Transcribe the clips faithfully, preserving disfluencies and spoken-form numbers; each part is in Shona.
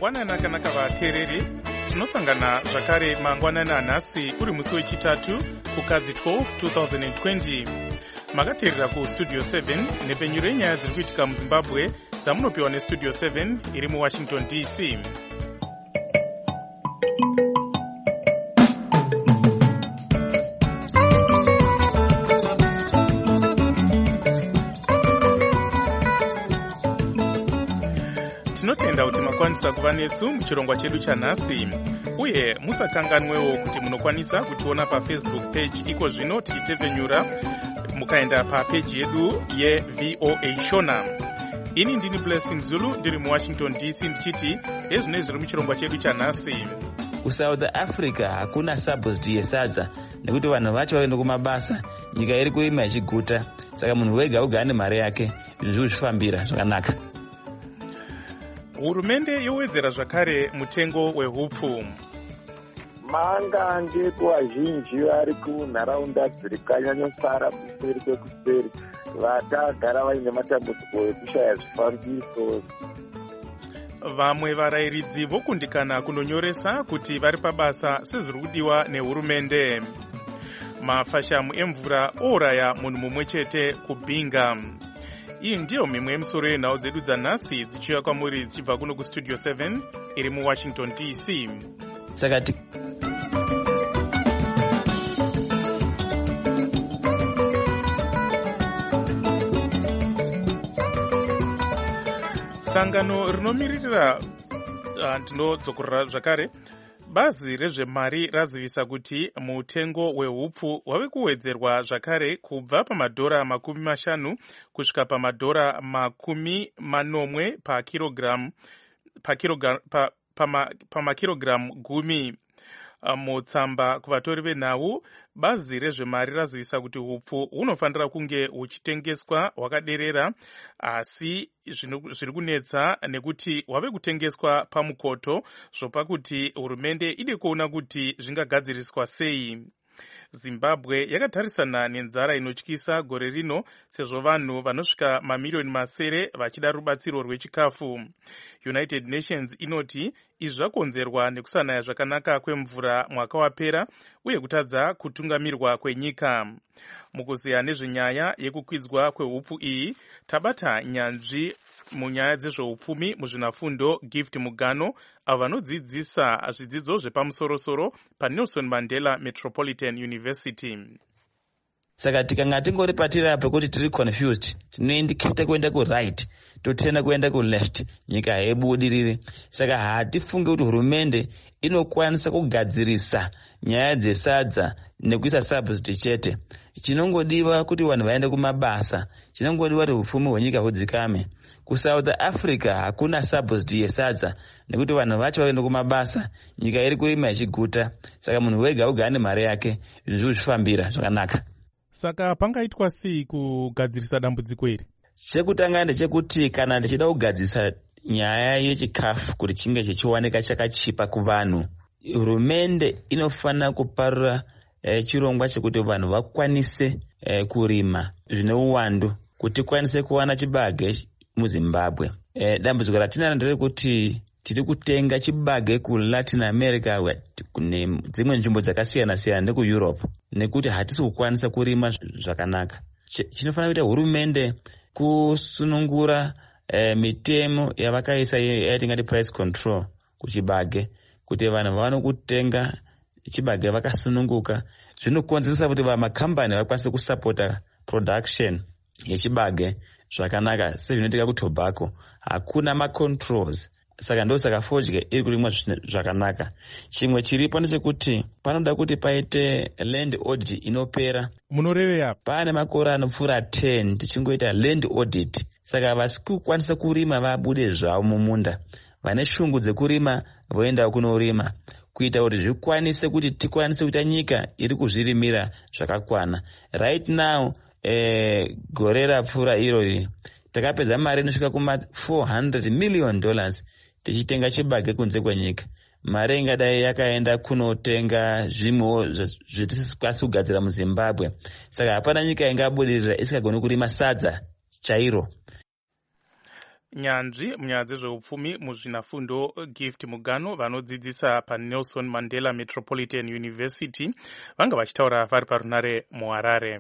Mangwanani akanaka vateereri, tinosangana zvakare mangwanani anhasi uri musi wechitatu kukadzi twelve twenty twenty. Makateerera kustudio seven nepfenyuro yenyaya dziri kuitika muZimbabwe dzamunopiwa nestudio seven iri muWashington D C. Tinotenda kuti makwanisa kuva nesu muchirongwa chedu chanhasi, uye musakanganwewo kuti munokwanisa kutiona pafacebook page iko zvino tichitepfenyura mukaenda papeji yedu yeV O A Shona. Ini ndini Blessing Zulu ndiri muWashington D C ndichiti ezvino zviri muchirongwa chedu chanhasi. KuSouth Africa hakuna subsidy yesadza nekuti vanhu vacho vaenda kumabasa, nyika iri kuima ichiguta, saka munhu wega wega ane mari yake, zviri kuzvifambira zvakanaka. Hurumende yowedzera zvakare mutengo wehupfu. Manga ndeku vazhinji vari kunharaunda dziri kanyanyosara kuseri kwekuseri vakagara vaine matambudziko ekushaya zvifambiso. Vamwe varayiridzi vokundikana kunonyoresa kuti vari pabasa sezviri kudiwa nehurumende. Mafashamu emvura oraya munhu mumwe chete kuBinga. Iyi ndiyo mimwe yemisoro yenhau dzedu dzanhasi dzichiuya kwamuri dzichibva kuno kustudio seven iri muWashington D C. Saka ti sangano rinomiririra ndinodzokorera zvakare, bazi rezvemari razivisa kuti mutengo wehupfu wave kuwedzerwa zvakare kubva pamadhora makumi mashanu kusvika pamadhora makumi manomwe pakirogiramu pa, pa, pamakirogiramu gumi. Mutsamba kuvatori venhau, bazi rezvemari razivisa kuti hupfu hunofanira kunge huchitengeswa hwakaderera, asi zviri kunetsa nekuti hwave kutengeswa pamukoto, zvopa kuti hurumende ide kuona kuti zvingagadziriswa sei. Zimbabwe yakatarisana nenzara inotyisa gore rino, sezvo vanhu vanosvika mamiliyoni masere vachida rubatsiro rwechikafu. United Nations inoti izvi zvakonzerwa nekusanaya zvakanaka kwemvura mwaka wapera uye kutadza kutungamirwa kwenyika. Mukuziya nezvenyaya yekukwidzwa kwehupfu iyi, tabata nyanzvi munyaya dzezveupfumi muzvinafundo Gift Mugano, avo vanodzidzisa zvidzidzo zvepamusorosoro paNelson Mandela Metropolitan University. Saka tikanga tingori patiri apa kuti tiri confused, tinoindikita kuenda ku-right, totenda kuenda ku-left, nyika haibudiriri. Saka hatifunge kuti hurumende inokwanisa kugadzirisa nyaya dzesadza nekuisa subsidy chete. Chinongodiwa kuti vanhu vaende kumabasa, chinongodiwa kuti hupfumi hwenyika hudzikame. KuSouth Africa hakuna subsidy yesadza nekuti vanhu vacho vaenda kumabasa, nyika iri kuima ichiguta, saka munhu wega wega ane mari yake, zviri kuzvifambira zvakanaka. Saka pangaitwa sei kugadzirisa dambudziko iri? Chekutanga ndechekuti kana ndichida kugadzirisa nyaya yechikafu kuti chinge chichiwanika chakachipa kuvanhu, hurumende inofanira kuparura eh, chirongwa chekuti vanhu vakwanise eh, kurima zvine uwandu kuti kwanise kuwana chibage muZimbabwe. Eh, dambudziko ratinaro nderekuti tiri kutenga chibage kuLatin America kune dzimwe nzvimbo dzakasiyana siyana nekuEurope, nekuti hatisi kukwanisa kurima zvakanaka. Chinofanira kuita hurumende kusunungura eh, mitemo yavakaisa yatingati price control kuchibage, kuti vanhu vaone kutenga chibage vakasununguka. Zvinokonzeresa kuti makambani vakwanise kusapota production yechibage zvakanaka, sezvinoitika kuTobacco hakuna macontrols, saka ndosaka fodya iri kurimwa zvakanaka. Chimwe chiripo ndechekuti panoda kuti paite land audit inopera. Munoreveya pane makore anopfuura ten tichingoita land audit, saka vasikukwanisa kurima vabude zvavo mumunda, vane shungu dzekurima voenda kunorima, kuita kuti zvikwanise kuti tikwanise kuita nyika iri kuzvirimira zvakakwana. Right now eh, gore rapfuura irori takapedza mari inosvika kuma four hundred million dollars tichitenga chibage kunze kwenyika. Mari ingadai yakaenda kunotenga zvimwewo zvetisikwanisi kugadzira muZimbabwe, saka hapana nyika ingabudirira isikagoni kurima sadza chairo. nyanzvi munyaya dzezveupfumi muzvinafundo Gift Mugano vanodzidzisa paNelson Mandela Metropolitan University vanga vachitaura vari parunare muHarare.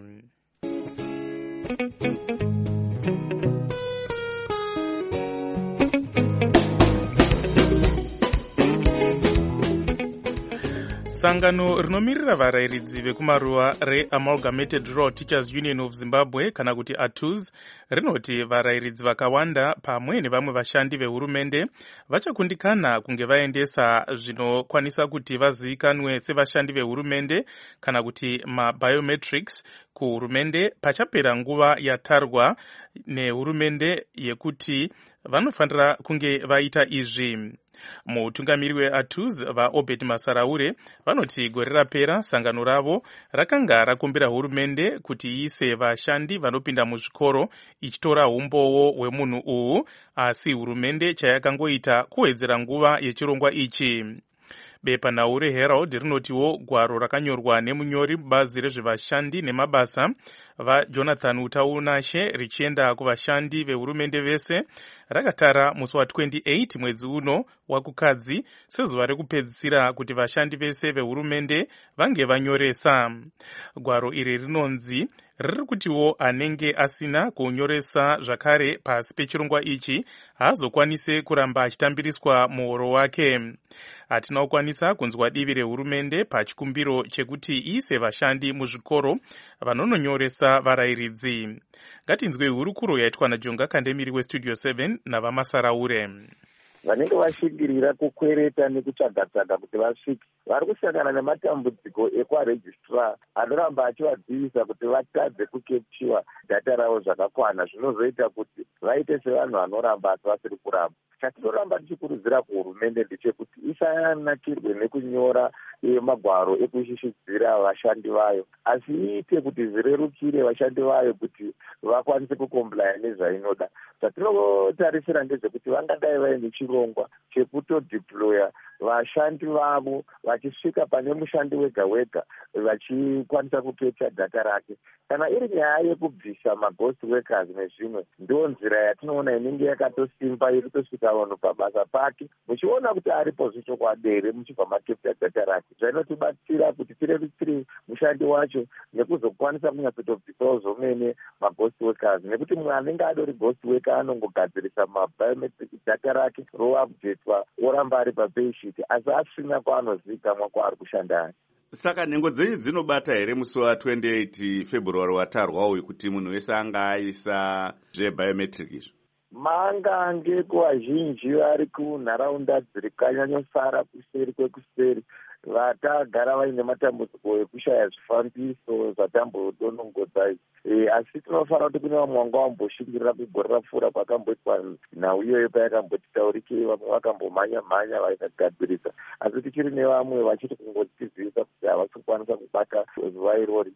Sangano rinomirira varairidzi vekumaruwa reAmalgamated Rural Teachers Union of Zimbabwe kana kuti A T U Z rinoti varairidzi vakawanda pamwe nevamwe vashandi vehurumende vachakundikana kunge vaendesa zvinokwanisa kuti vazivikanwe sevashandi vehurumende kana kuti mabiometrics kuhurumende pachapera nguva yatarwa nehurumende yekuti vanofanira kunge vaita izvi. Mutungamiri weA T U Z vaObed Masaraure vanoti gore rapera sangano ravo rakanga rakumbira hurumende kuti iise vashandi vanopinda muzvikoro ichitora umbowo hwemunhu uhu, asi hurumende chayakangoita kuwedzera nguva yechirongwa ichi. Bepanaure Herald rinotiwo gwaro rakanyorwa nemunyori mubazi rezvevashandi nemabasa vaJonathan Utaunashe richienda kuvashandi vehurumende vese rakatara musi wa28 mwedzi uno wakukadzi sezuva rekupedzisira kuti vashandi vese vehurumende vange vanyoresa. Gwaro iri rinonzi riri kutiwo anenge asina kunyoresa zvakare pasi pechirongwa ichi haazokwanise kuramba achitambiriswa muhoro wake. Hatina kukwanisa kunzwa divi rehurumende pachikumbiro chekuti iise vashandi muzvikoro vanononyoresa varairidzi. Ngatinzwe hurukuro yaitwa naJonga Kandemiri weStudio seven navaMasaraure. Vanenge vashingirira kukwereta nekutsvaga-tsvaga kuti vasvike vari kusangana nematambudziko ekuvarejistra anoramba achivadzivisa kuti vatadze kukepchiwa data ravo zvakakwana, zvinozoita kuti vaite sevanhu vanoramba asi vasiri kuramba. Chatinoramba tichikurudzira kuhurumende ndechekuti isanakirwe nekunyora magwaro ekushishidzira vashandi vayo, asi iite kuti zvirerukire vashandi vayo kuti vakwanise kukomplaya nezvainoda. Zvatinotarisira ndezvekuti vangadai vaine chirongwa chekutodeploya vashandi vavo vachisvika pane mushandi wega wega vachikwanisa kukepcha data rake. Kana iri nyaya yekubvisa maghost workers nezvimwe, ndo nzira yatinoona inenge yakatosimba iri kusvika vanhu pabasa pake muchiona kuti aripo zvichokwadi here muchibva makepcha data rake. Zvainotibatsira kuti tirerukire mushandi wacho nekuzokwanisa kunyatsotobvisawo zvomene maghost workers, nekuti munhu anenge adori ghost worker anongogadzirisa mabiometric data rake roupdatwa oramba ari papayshit asi asina kwaanozivikanwa kwaari kushanda. Saka nhengo dzenyu dzinobata here musi wa28 February watarwa uyu kuti munhu wese anga aisa zvebiometric izvo? Mangange kuvazhinji vari kunharaunda dziri kanyanyosara kuseri kwekuseri vakagara vaine matambudziko ekushaya zvifambiso zvatambodonongodza. E, asi tinofanira kuti kune vamwe vanga vamboshingirira kugore rapfuura kwakamboitwa nhau iyoyo payakambotitaurikei, vamwe vakambomhanya-mhanya vaikagadzirisa, asi tichiri nevamwe vachiri kungotizivisa kuti havasi kukwanisa kubata zuva irori.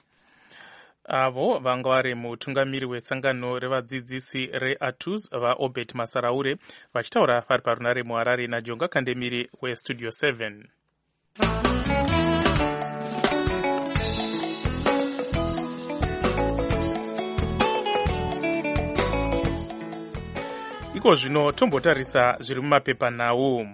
Avo vanga vari mutungamiri wetsangano revadzidzisi reA T U Z vaObed Masaraure vachitaura vari parunare muHarare naJonga Kandemiri weStudio seven. Iko zvino tombotarisa zviri mumapepanhau.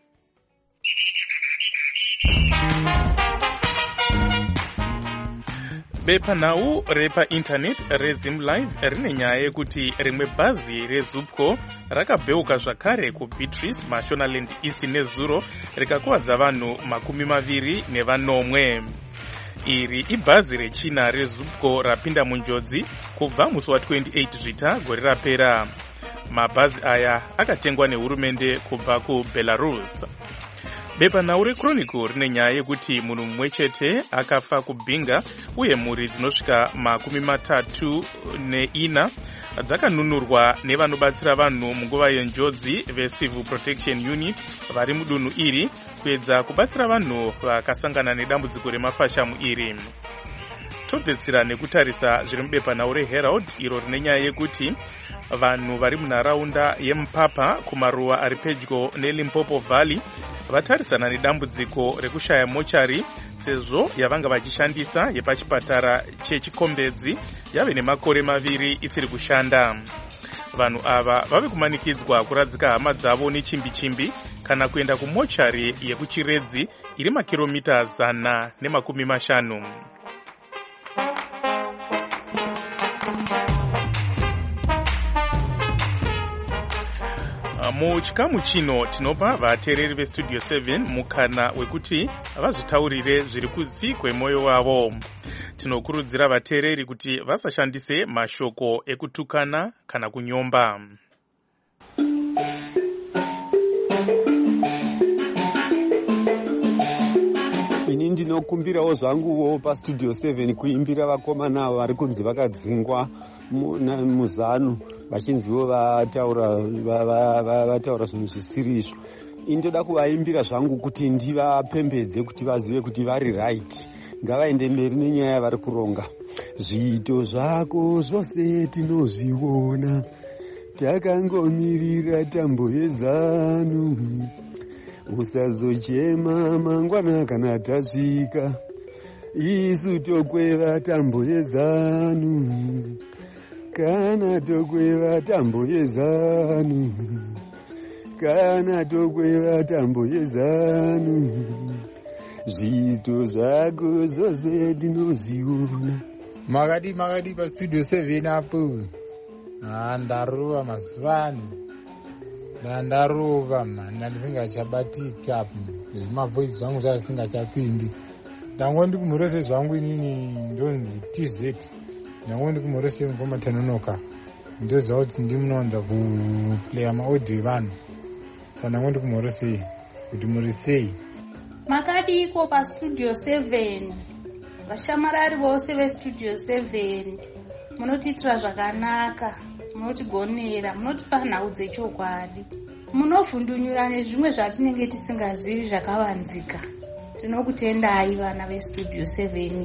Bepanhau repaindaneti reZimLive rine nyaya yekuti rimwe bhazi reZupco rakabheuka zvakare kuBeatrice, Mashonaland East neZuro rikakuvadza vanhu makumi maviri nevanomwe. Iri ibhazi rechina reZupco rapinda munjodzi kubva musi wa28 Zvita gore rapera. Mabhazi aya akatengwa nehurumende kubva kuBelarus. Bepanhau reChronicle rine nyaya yekuti munhu mumwe chete akafa kubhinga uye mhuri dzinosvika makumi matatu neina dzakanunurwa nevanobatsira vanhu munguva yenjodzi veCivil Protection Unit vari mudunhu iri kuedza kubatsira vanhu vakasangana nedambudziko remafashamu iri. Topedzisira nekutarisa zviri mubepanhau reHerald iro rine nyaya yekuti vanhu vari munharaunda yeMupapa kumaruwa ari pedyo neLimpopo Valley vatarisana nedambudziko rekushaya mochari sezvo yavanga vachishandisa yepachipatara chechikombedzi yave nemakore maviri isiri kushanda. vanhu ava vave kumanikidzwa kuradzika hama dzavo nechimbi-chimbi kana kuenda kumochari yekuchiredzi iri makiromita zana nemakumi mashanu. Muchikamu chino tinopa vateereri vestudio seven mukana wekuti vazvitaurire zviri kudzi kwemwoyo wavo. Tinokurudzira vateereri kuti vasashandise mashoko ekutukana kana kunyomba. Ini ndinokumbirawo zvanguwo pastudio seven kuimbira vakomana vari kunzi vakadzingwa muzanu vachinziwo vataura vataura zvinhu zvisiri izvo. Indoda kuvaimbira zvangu kuti ndivapembedze kuti vazive kuti vari right, ngavaende mberi nenyaya yavari kuronga. Zviito zvako zvose tinozviona, takangomirira tambo yezanu, usazochema mangwana kana tasvika, isu tokweva tambo yezanu, kana tokweva tambo yezanu, kana tokweva tambo yezanu, zviito zvako zvose tinozviona. Makadi makadi pastudio seven apo. Ah, ndaruva mazuvano. Ndandaruva mani ndisingachabatika apo. Zvimavoice zvangu zvazvisingachapindi. Ndangondi kumurese zvangu inini ndonzi T Z. Ndangondi kumurese ngoma tanonoka. Ndoza kuti ndimunonza kuplaya maaudio evanhu. Saka ndangondi kumurese kuti murisei. Makadi iko pastudio seven. Vashamarari vose vestudio seven. Munotiitira zvakanaka, munotigonera, munotipa nhau dzechokwadi, munovhundunyura nezvimwe zvatinenge tisingazivi zvakavanzika. Tinokutendai vana vestudio seven,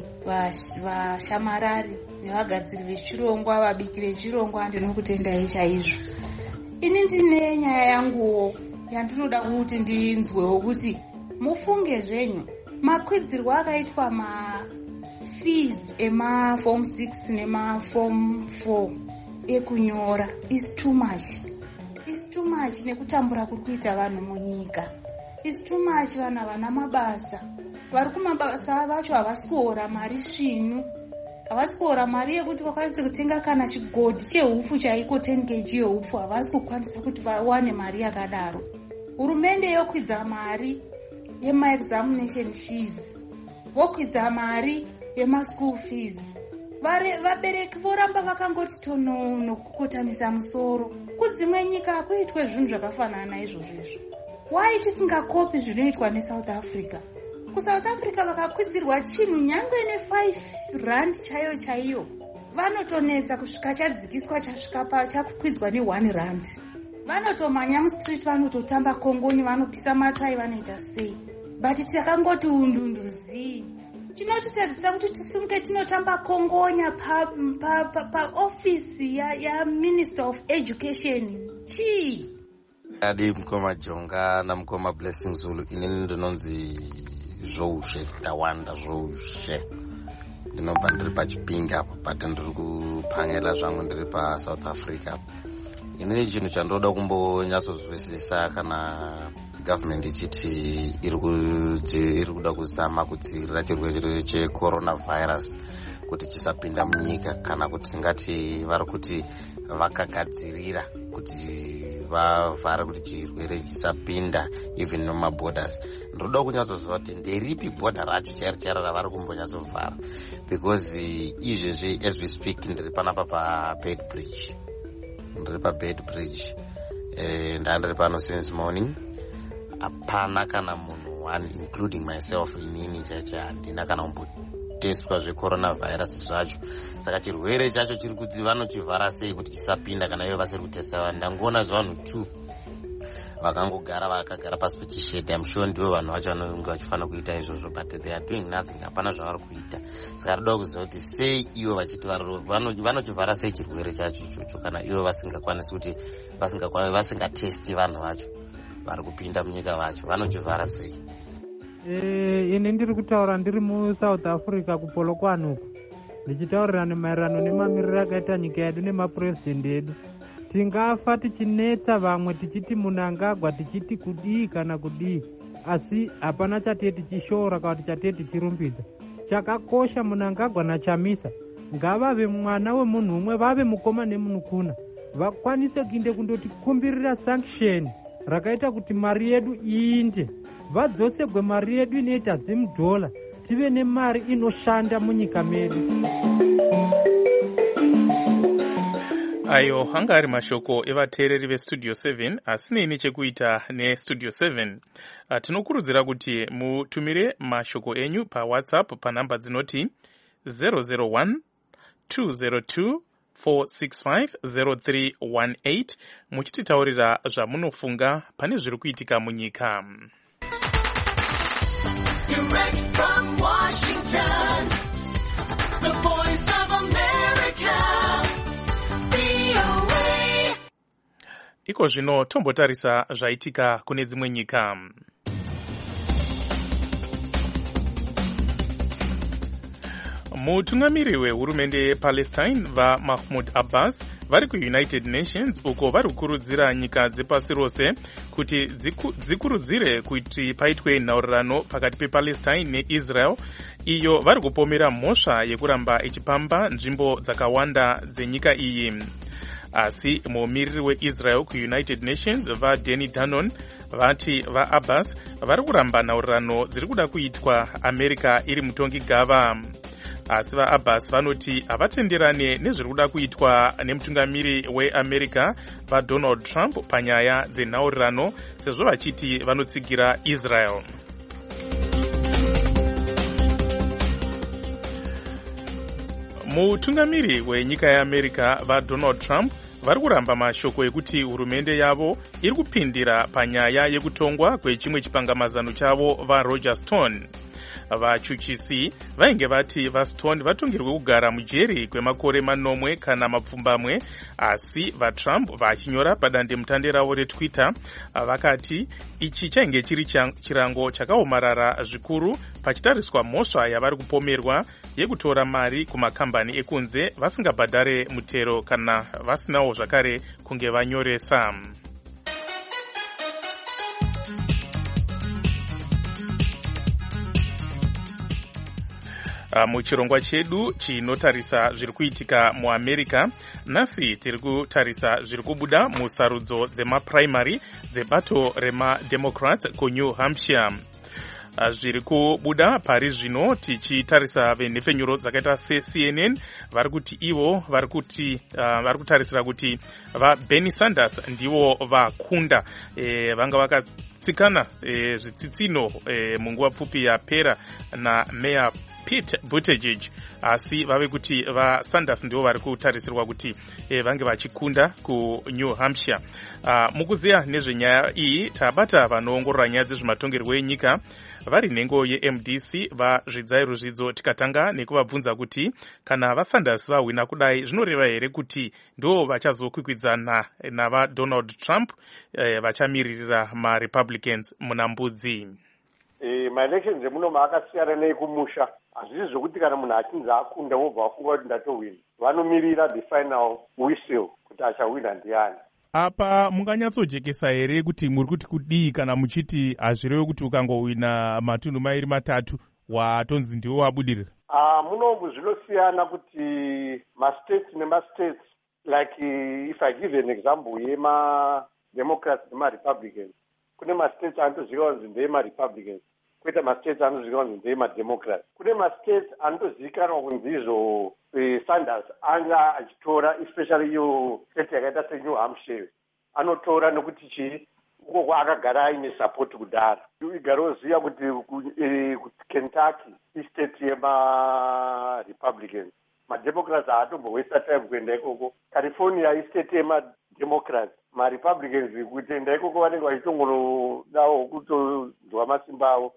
vashamarari nevagadziri vechirongwa, vabiki vechirongwa, ndinokutendai chaizvo. Ini ndine nyaya yanguwo yandinoda kuti ndinzwewo kuti mufunge zvenyu. Makwidzirwo akaitwa ma fees ema form six nema form four ekunyora is too much. Is too much nekutambura kuri kuita vanhu munyika. Is too much vana vana mabasa. Vari kumabasa vacho havasi kuora mari svinu. Havasi kuora mari yekuti vakwanise kutenga kana chigodhi cheupfu chaiko ten kilograms yeupfu, havasi kukwanisa kuti vawane mari yakadaro. Hurumende yokwidza mari yema examination fees, vokwidza mari yema school fees. Vabereki voramba vakangoti tonono kukotamisa musoro. Kudzimwe nyika kuitwe zvinhu zvakafanana izvozvo. Why tisingakopi zvinoitwa neSouth Africa? KuSouth Africa vakakwidzirwa chinhu nyangwe ne five rand chayo chaiyo, vanotonedza kusvika chadzikiswa chasvika pa chakukwidzwa ne one rand. Vanotomanya mustreet, vanototamba kongoni, vanopisa matai, vanoita sei. But takangoti undunduzi. Chinotitadzisa kuti tisunge tinotamba kongonya pa pa pa, pa office ya ya Minister of Education. Chi adi mkoma Jonga na mkoma Blessing Zulu. Inini ndinonzi Zvoushe, Tawanda Zvoushe. Ndinobva ndiri paChipinge apo, but ndiri kuphangela zvangu ndiri paSouth Africa. Inini chinhu chandoda kumbonyatsozwisisa kana government ichiti iri kuda kuzama kudzivirira chirwere checoronavirus kuti chisapinda munyika, kana kuti tingati vari kuti vakagadzirira kuti vavhare kuti chirwere chisapinda even nomaborders. Ndoda kunyatsoziva kuti nderipi border racho chairi chairo ravari kumbonyatsovhara, because izvezvi as we speak ndiri panapa paBed Bridge. Ndiri paBed Bridge. Eh, ndandiri pano since morning. Hapana kana munhu one including myself inini chacha handina kana kumbotestwa zvecoronavirus zvacho. Saka chirwere chacho chiri kuti vanochivhara sei kuti chisapinda kana ivo vasiri kutesta vanhu. Ndangoona zvanhu two vakangogara vakagara pasi pechishedhi. I'm sure ndivo vanhu vacho vanenge vachifanira kuita izvozvo, but they are doing nothing. Hapana zvavari kuita. Saka roda kuziva kuti sei ivo vachiti vanochivhara sei chirwere chacho ichocho kana ivo vasingakwanisi kuti vasingatesti vanhu vacho vari kupinda munyika vacho, vanochivhara sei? Eh, ini ndiri kutaura ndiri muSouth Africa kuPolokwane uko, ndichitaurira maererano nemamiriro akaita nyika yedu nemapurezidendi edu. tingafa tichinetsa vamwe tichiti munhu angagwa tichiti kudii kana kudii, asi hapana chatee tichishora kana kuti chatee tichirumbidza. Chakakosha munhu angagwa nachamisa ngavave mwana wemunhu umwe, vave mukoma nemunukuna, vakwanise kuinde kundoti kumbirira sanction rakaita kuti mari yedu iinde, vadzosegwe mari yedu inoita zimudhola, tive nemari inoshanda munyika medu. Ayo hanga ari mashoko evateereri vestudio seven asine nechekuita nestudio seven. Uh, tinokurudzira kuti mutumire mashoko enyu pawhatsapp panhamba dzinoti zero zero one two zero two four six five zero three one eight muchititaurira zvamunofunga pane zviri kuitika munyika. Direct from Washington, the voice of America. Iko zvino tombotarisa zvaitika kune dzimwe nyika. Mutungamiri wehurumende yePalestine vaMahmoud Abbas vari kuUnited Nations uko vari kukurudzira nyika dzepasi rose kuti dziku, dzikurudzire kuti paitwe nhaurirano pakati pePalestine neIsrael, iyo vari kupomera mhosva yekuramba ichipamba nzvimbo dzakawanda dzenyika iyi. Asi mumiriri weIsrael kuUnited Nations vaDanny Danon vati vaAbbas vari kuramba nhaurirano dziri kuda kuitwa America iri mutongi gava. Asi vaAbbas vanoti havatenderane nezviri kuda kuitwa nemutungamiri weAmerica vaDonald Trump panyaya dzenhaurirano, sezvo vachiti vanotsigira Israel. Mutungamiri wenyika yeAmerica vaDonald Trump vari kuramba mashoko ekuti hurumende yavo iri kupindira panyaya yekutongwa kwechimwe chipangamazano chavo vaRoger Stone. Vachuchisi vainge vati vaStone vatongerwe kugara mujeri kwemakore manomwe kana mapfumbamwe, asi vaTrump vachinyora padandemutande ravo reTwitter vakati ichi chainge chiri chirango chakaomarara zvikuru pachitariswa mhosva yavari kupomerwa yekutora mari kumakambani ekunze vasingabhadhare mutero kana vasinawo zvakare kunge vanyoresa. Muchirongwa chedu chinotarisa zviri kuitika muAmerica, nhasi tiri kutarisa zviri kubuda musarudzo dzemaprimary dzebato remademocrats kuNew Hampshire. Zviri kubuda pari zvino tichitarisa venhepfenyuro dzakaita seC N N vari kuti ivo vari kuti uh, vari kutarisira kuti vaBernie Sanders ndivo vakunda, e, vanga vakatsikana e, zvitsitsino e, munguva pfupi yapera naMeya Pete Buttigieg, asi vave kuti vaSanders ndivo vari kutarisirwa kuti e, vange vachikunda kuNew Hampshire. Uh, mukuziya nezvenyaya iyi tabata vanoongorora nyaya dzezvematongerwo enyika vari nhengo yeM D C vazvidzai ruzvidzo, tikatanga nekuvabvunza kuti kana vaSanders vahwina kudai zvinoreva here kuti ndo vachazokwikwidzana navaDonald Trump eh, vachamiririra maRepublicans muna mbudzi. E, maelections emunoma akasiyana neekumusha, hazvisi zvokuti kana munhu achinzi akunda wobva wafunga kuti ndatowina. Vanomirira the final whistle kuti achawina ndiani. Apa munganyatsojekesa here kuti muri kuti kudii kana muchiti hazvirewe kuti ukangowina matunhu mairi matatu watonzi ndiwo wabudirira? Ah, muno zvinosiyana kuti ma-states nema-states, like if I give an example yema-Democrats nema-Republicans, kune ma-states anotozivikanwa kunzi ndeema-Republicans, koita ma-states anotozivikanwa kunzi ndeema-Democrats. Kune ma-states anotozivikanwa kunzi izvo eh, Sanders anga achitora, especially iyo state yakaita seNew Hampshire, anotora nekuti chii uko kwaakagara aine support kudhara. Igara oziva kuti eh, Kentucky istate yema-Republicans, ma-Democrats haatombowesta time kuenda ikoko. California istate yema-Democrats, ma-Republicans kuenda ikoko vanenge vachitongodawo kutonzwa masimba avo.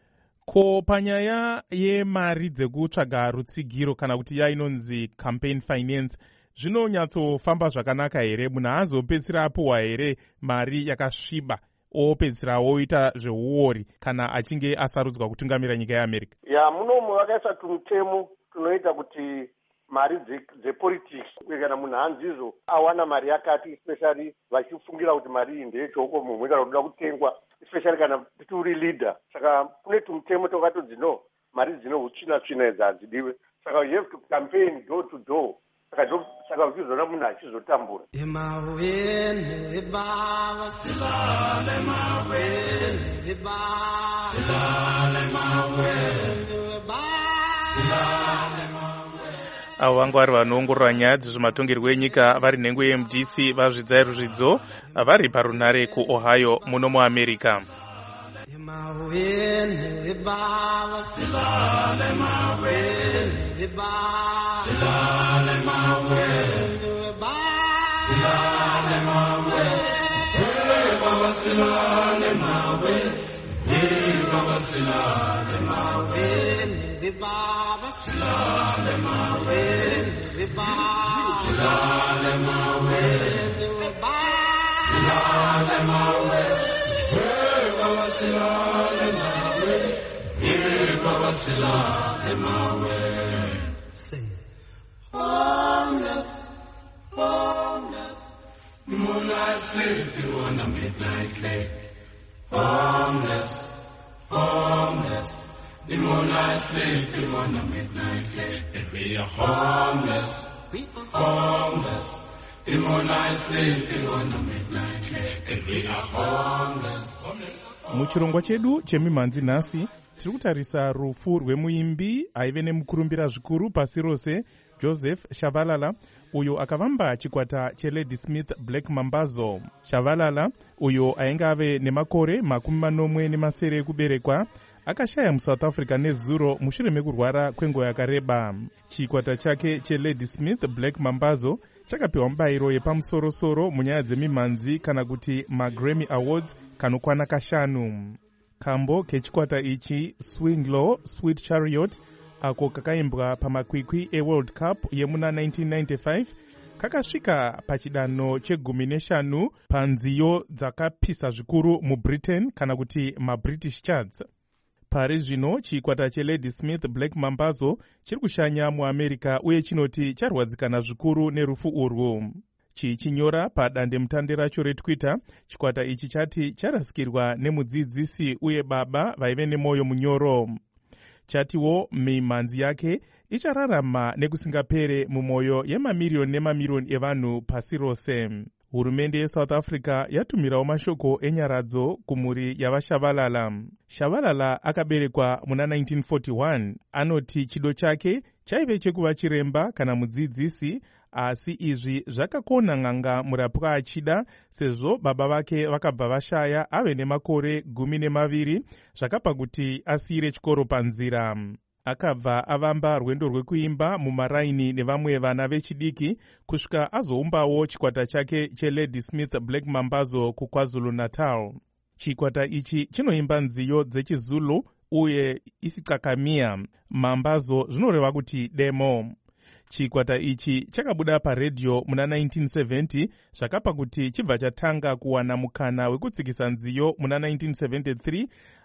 Ko panyaya yemari dzekutsvaga rutsigiro kana kuti ya inonzi campaign finance, zvinonyatsofamba zvakanaka here? Munhu haazopedzisira apuwa here mari yakasviba opedzisira oita zveuori kana achinge asarudzwa kutungamira nyika yeAmerica? Ya, munomu vakaisa tumutemo tunoita kuti mari dzepolitics uye kana munhu hanzizo awana mari yakati especially vachifungira kuti mari iyi ndeyechoko mumwe kana kuda kutengwa especially kana turi leader. Saka kune tumutemo tokatodzi no mari dzino hutsvina tsvina idzi hadzidiwe. Saka you have to campaign door to door. Saka saka uchizoona munhu achizotambura. Emaweni baba silale maweni baba silale maweni baba silale maweni. Avo vanga vari vanoongorora nyaya dzezvematongerwo enyika vari nhengo ye M D C vazvidzai ruzvidzo vari parunhare kuOhio muno muAmerica. Maweni baba silale maweni baba silale maweni baba silale maweni baba silale maweni baba silale maweni baba silale maweni baba silale maweni baba silale maweni Baba silale mawe, Baba silale mawe. Say, homeless, homeless. Moonlight sleeping on a midnight lake. Homeless, homeless. The moonlight sleeping on a midnight lake. And we are homeless, homeless. The moonlight sleeping on a midnight lake. And we are homeless, homeless. Muchirongwa chedu chemimhanzi nhasi tiri kutarisa rufu rwemuimbi aive nemukurumbira zvikuru pasi rose Joseph Shabalala, uyo akavamba chikwata cheLadysmith Black Mambazo. Shabalala, uyo ainge ave nemakore makumi manomwe nemasere ekuberekwa, akashaya muSouth Africa nezuro mushure mekurwara kwenguva yakareba. Chikwata chake cheLadysmith Black Mambazo chakapiwa mubayiro yepamusoro-soro munyaya dzemimhanzi kana kuti maGrammy Awards kanokwana kashanu. Kambo kechikwata ichi Swing Low Sweet Chariot, ako kakaimbwa pamakwikwi eWorld Cup yemuna nineteen ninety-five, kakasvika pachidanho chegumi neshanu panziyo dzakapisa zvikuru muBritain kana kuti maBritish charts. Pari zvino chikwata cheLadysmith Black Mambazo chiri kushanya muAmerica uye chinoti charwadzikana zvikuru nerufu urwu. Chichinyora padandemutande racho reTwitter, chikwata ichi chati charasikirwa nemudzidzisi uye baba vaive nemwoyo munyoro. Chatiwo mimhanzi yake ichararama nekusingapere mumwoyo yemamirioni nemamirioni evanhu pasi rose. Hurumende yeSouth Africa yatumirawo mashoko enyaradzo kumhuri yavaShabalala. Shabalala akaberekwa muna nineteen forty-one. Anoti chido chake chaive chekuva chiremba kana mudzidzisi, asi izvi zvakakona n'anga murapwa achida sezvo baba vake vakabva vashaya ave nemakore gumi nemaviri zvakapa kuti asiyire chikoro panzira. Akabva avamba rwendo rwekuimba mumaraini nevamwe vana vechidiki kusvika azoumbawo chikwata chake cheLadysmith Black Mambazo kuKwaZulu Natal. Chikwata ichi chinoimba nziyo dzechiZulu uye isiqakamia. Mambazo zvinoreva kuti demo. Chikwata ichi chakabuda paredhiyo muna nineteen seventy zvakapa kuti chibva chatanga kuwana mukana wekutsikisa nziyo muna nineteen seventy-three,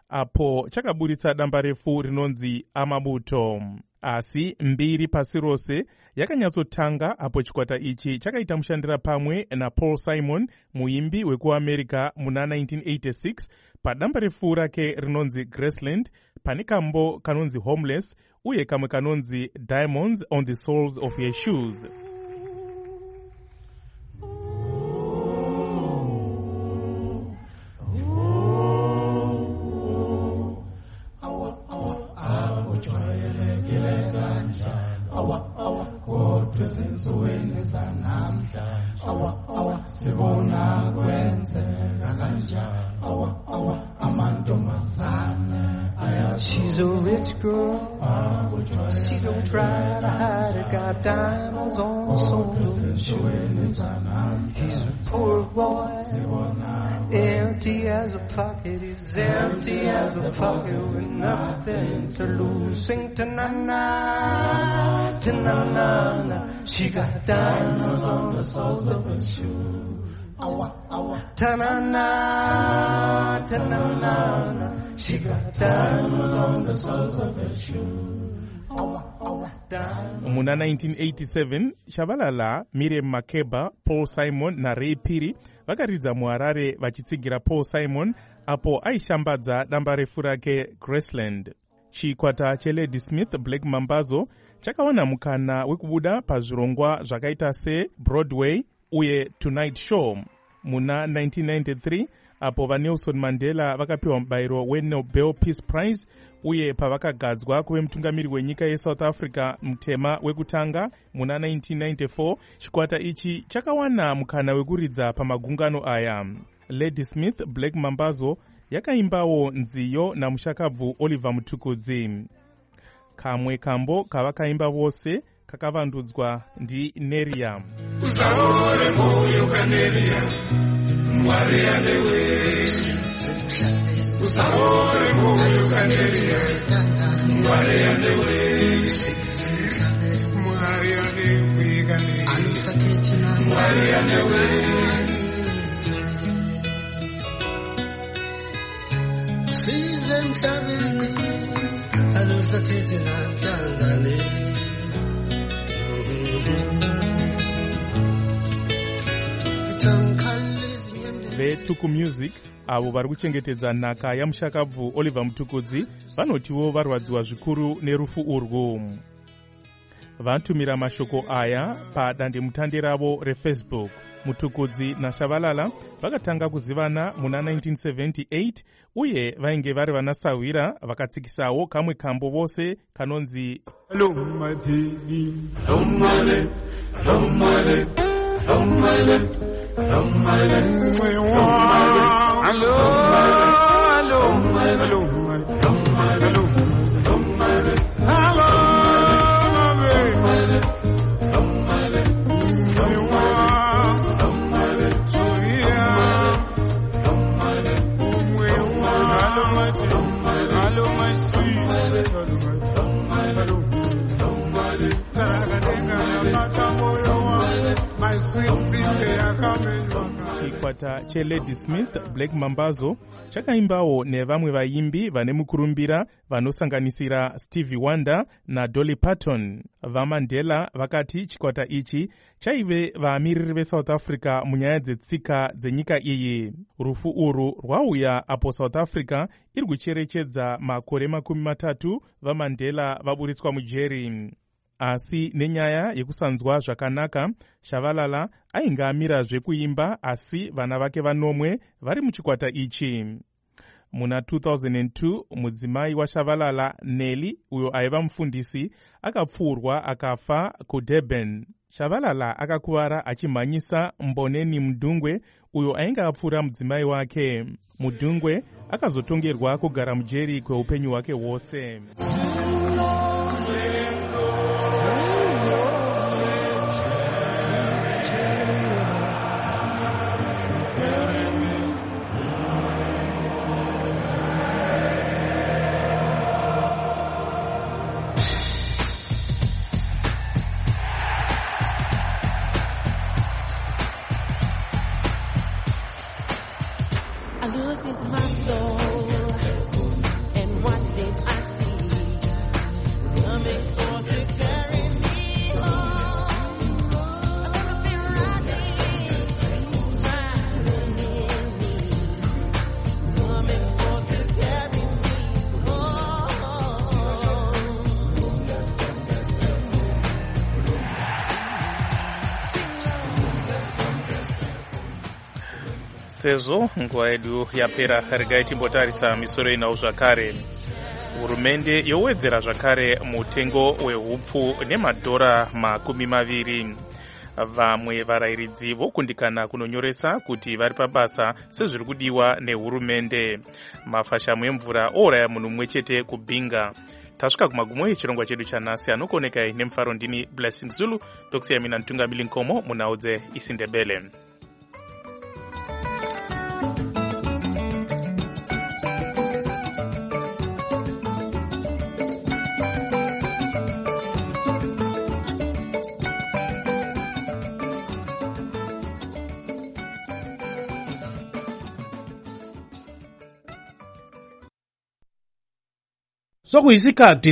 apo chakaburitsa damba refu rinonzi Amabuto. Asi mbiri pasi rose yakanyatsotanga apo chikwata ichi chakaita mushandira pamwe naPaul Simon, muimbi wekuAmerica muna nineteen eighty-six, padamba refu rake rinonzi Graceland, pane kambo kanonzi Homeless uye kamwe kanonzi Diamonds on the Soles of Your Shoes. She's a rich girl, she don't try to hide it, got diamonds on the soles of her shoes. He's a poor boy, empty as a pocket, he's empty as a pocket with nothing to lose. Sing ta-na-na, ta-na-na-na, she got diamonds on the soles of her shoes. Ta-na-na, ta-na-na-na, she got diamonds on the soles of her shoes. muna nineteen eighty-seven Shabalala, Miriam Makeba, Paul Simon na Ray Phiri vakaridza muHarare vachitsigira Paul Simon apo aishambadza damba refu rake Graceland. Chikwata cheLady Smith Black Mambazo chakawana mukana wekubuda pazvirongwa zvakaita se Broadway uye Tonight Show. Muna nineteen ninety-three apo vaNelson Mandela vakapiwa mubayiro weNobel Peace Prize uye pavakagadzwa kuve mutungamiri wenyika yeSouth Africa mutema wekutanga muna nineteen ninety-four. Chikwata ichi chakawana mukana wekuridza pamagungano aya. Lady Smith Black Mambazo yakaimbawo nziyo namushakabvu Oliver Mutukudzi. Kamwe kambo kavakaimba vose kakavandudzwa ndi Neria. Usaore moyo kaneria Mwari anewesi Usaore moyo kaneria Mwari anewesi Mwari anewi kaneria Mwari anewesi Usize mshabini Alusaketi na tangane veTuku Music avo vari kuchengetedza nhaka yamushakabvu Oliver Mutukudzi vanotiwo varwadziwa zvikuru nerufu urwu. Vatumira mashoko aya padandemutande ravo reFacebook. Mutukudzi naShabalala vakatanga kuzivana muna nineteen seventy-eight uye vainge vari vanasahwira vakatsikisawo kamwe kambo vose kanonzi Lomadini Lomale Lomale Lomale Lomale Allo allo allo allo Lomale Chikwata cheLady Smith Black Mambazo chakaimbawo nevamwe vaimbi vane mukurumbira vanosanganisira Stevie Wonder na Dolly Parton. VaMandela vakati chikwata ichi chaive vaamiriri veSouth Africa munyaya dzetsika dzenyika iyi. Rufu urwu rwauya apo South Africa iri kucherechedza makore makumi matatu vaMandela vaburitswa mujeri. Asi nenyaya yekusanzwa zvakanaka, Shabalala ainge amirazve kuimba asi vana vake vanomwe vari muchikwata ichi. Muna two thousand two mudzimai waShabalala Nelly uyo aiva mufundisi akapfurwa akafa kuDurban. Shabalala akakuvara achimhanyisa Mboneni Mudungwe uyo ainge apfura mudzimai wake. Mudungwe akazotongerwa kugara mujeri kweupenyu hwake hwose. I looked into my soul, and what did I see? Coming sort to carry me home. I never been running, driving in me. Coming sort to carry me Sezvo nguva yedu yapera, regai timbotarisa misoro inawo zvakare. Hurumende yowedzera zvakare mutengo wehupfu nemadhora makumi maviri. Vamwe varayiridzi vokundikana kunonyoresa kuti vari pabasa sezviri kudiwa nehurumende. Mafashamu emvura ouraya munhu mumwe chete kuBinga. Tasvika kumagumo echirongwa chedu chanhasi, anokuonekai nemufaro. Ndini Blessing Zulu, tokusiya mina Ntungamili Nkomo munhau dzeIsindebele. Sokuyisikhathi